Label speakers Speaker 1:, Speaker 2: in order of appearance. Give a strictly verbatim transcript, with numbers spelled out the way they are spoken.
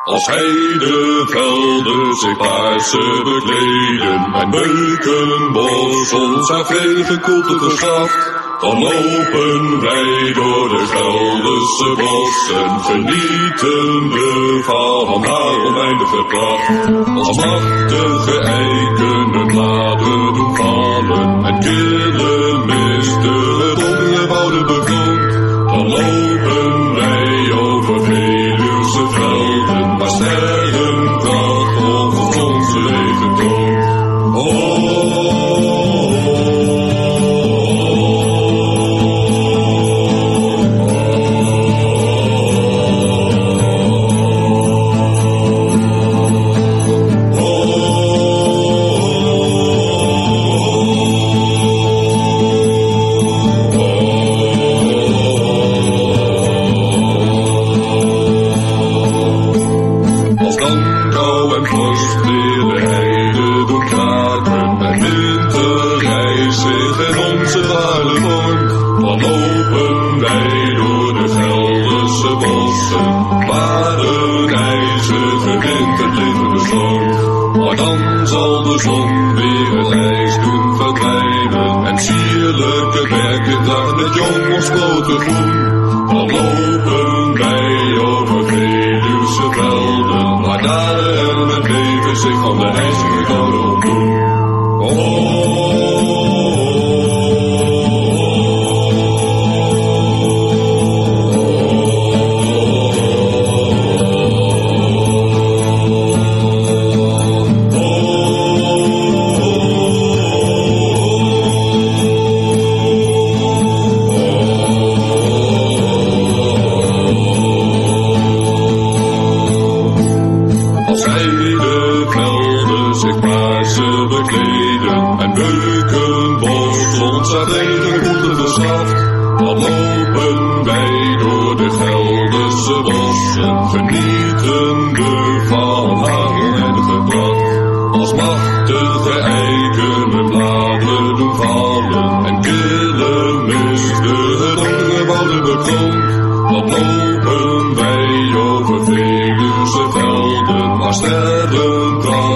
Speaker 1: Als heidevelden zich paarse bekleden en beukenbos ons aan vrede koelte verschaft, dan lopen wij door de Gelderse bossen, genietende van haar oneindige pracht. Als machtige eiken hun bladeren doen vallen en kille misten het ongebouwde begrond, dan lopen wij over Veluwse velden, waar sterrenkracht over onze wegen toont. Lopen wij over Veluwse velden, waar sterren